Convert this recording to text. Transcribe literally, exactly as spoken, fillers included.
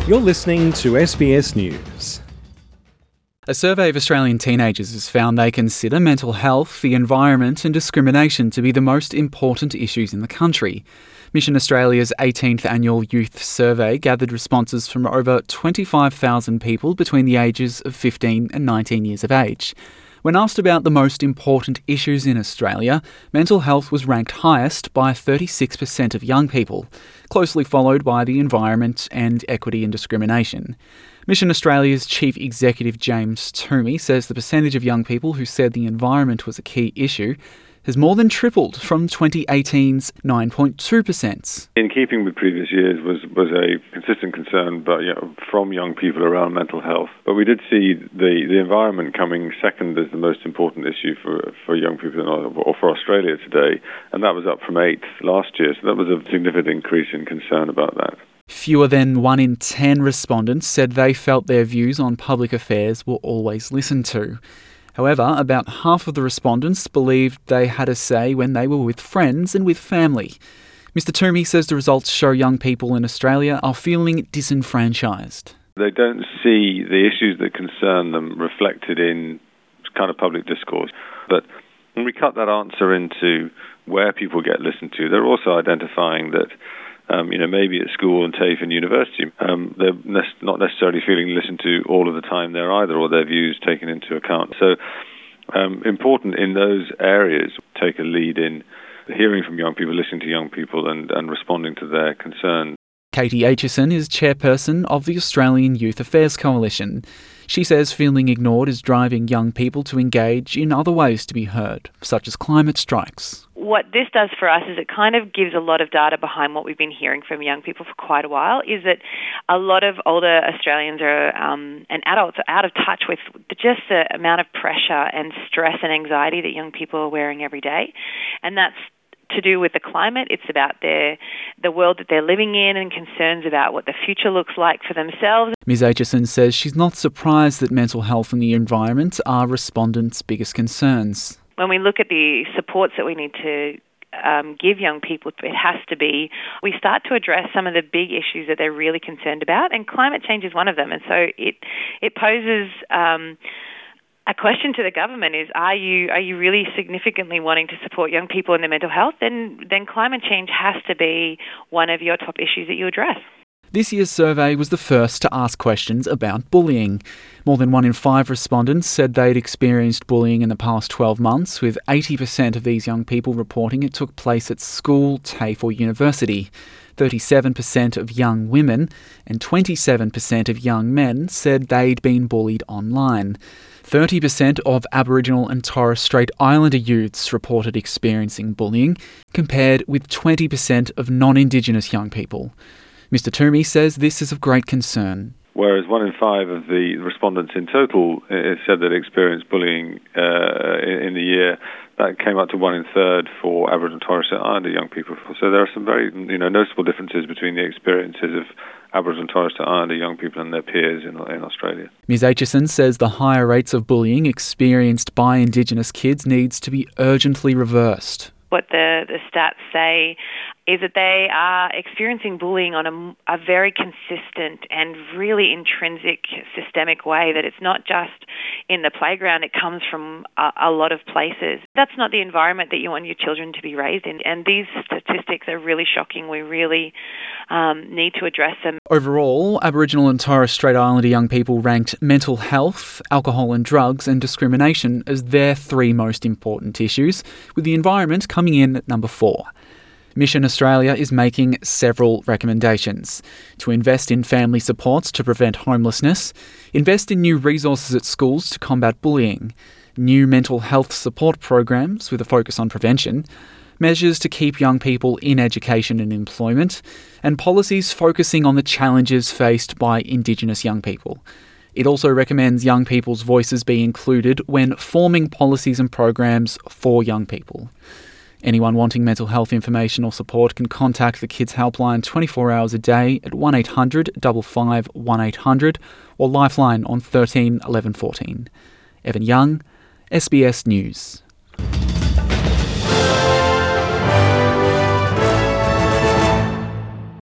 You're listening to S B S News. A survey of Australian teenagers has found they consider mental health, the environment and discrimination to be the most important issues in the country. Mission Australia's eighteenth annual youth survey gathered responses from over twenty-five thousand people between the ages of fifteen and nineteen years of age. When asked about the most important issues in Australia, mental health was ranked highest by thirty-six percent of young people, closely followed by the environment and equity and discrimination. Mission Australia's Chief Executive James Toomey says the percentage of young people who said the environment was a key issue has more than tripled from twenty eighteen's nine point two percent. In keeping with previous years was, was a consistent concern but, you know, from young people around mental health. But we did see the, the environment coming second as the most important issue for, for young people in, or for Australia today, and that was up from eighth last year. So that was a significant increase in concern about that. Fewer than one in ten respondents said they felt their views on public affairs were always listened to. However, about half of the respondents believed they had a say when they were with friends and with family. Mister Toomey says the results show young people in Australia are feeling disenfranchised. They don't see the issues that concern them reflected in kind of public discourse. But when we cut that answer into where people get listened to, they're also identifying that Um, you know, maybe at school and TAFE and university, um, they're ne- not necessarily feeling listened to all of the time there either, or their views taken into account. So um, important in those areas, take a lead in hearing from young people, listening to young people and, and responding to their concerns. Katie Aitchison is chairperson of the Australian Youth Affairs Coalition. She says feeling ignored is driving young people to engage in other ways to be heard, such as climate strikes. What this does for us is it kind of gives a lot of data behind what we've been hearing from young people for quite a while, is that a lot of older Australians are, um, and adults are out of touch with just the amount of pressure and stress and anxiety that young people are wearing every day. And that's to do with the climate. It's about their the world that they're living in and concerns about what the future looks like for themselves. Miz Aitchison says she's not surprised that mental health and the environment are respondents' biggest concerns. When we look at the supports that we need to um, give young people, it has to be, we start to address some of the big issues that they're really concerned about, and climate change is one of them. And so it it poses um, a question to the government is, are you are you really significantly wanting to support young people in their mental health? Then, then climate change has to be one of your top issues that you address. This year's survey was the first to ask questions about bullying. More than one in five respondents said they'd experienced bullying in the past twelve months, with eighty percent of these young people reporting it took place at school, TAFE or university. thirty-seven percent of young women and twenty-seven percent of young men said they'd been bullied online. thirty percent of Aboriginal and Torres Strait Islander youths reported experiencing bullying, compared with twenty percent of non-Indigenous young people. Mister Toomey says this is of great concern. Whereas one in five of the respondents in total uh, said that experienced bullying uh, in, in the year, that came up to one in third for Aboriginal and Torres Strait Islander young people. So there are some very, you know, noticeable differences between the experiences of Aboriginal and Torres Strait Islander young people and their peers in, in Australia. Miz Aitchison says the higher rates of bullying experienced by Indigenous kids needs to be urgently reversed. What the, the stats say is that they are experiencing bullying on a, a very consistent and really intrinsic systemic way, that it's not just in the playground, it comes from a, a lot of places. That's not the environment that you want your children to be raised in, and these statistics are really shocking. We really um, need to address them. Overall, Aboriginal and Torres Strait Islander young people ranked mental health, alcohol and drugs and discrimination as their three most important issues, with the environment coming in at number four. Mission Australia is making several recommendations: to invest in family supports to prevent homelessness, invest in new resources at schools to combat bullying, new mental health support programs with a focus on prevention, measures to keep young people in education and employment, and policies focusing on the challenges faced by Indigenous young people. It also recommends young people's voices be included when forming policies and programs for young people. Anyone wanting mental health information or support can contact the Kids Helpline twenty-four hours a day at one eight hundred five five one eight hundred or Lifeline on thirteen eleven fourteen. Evan Young, S B S News.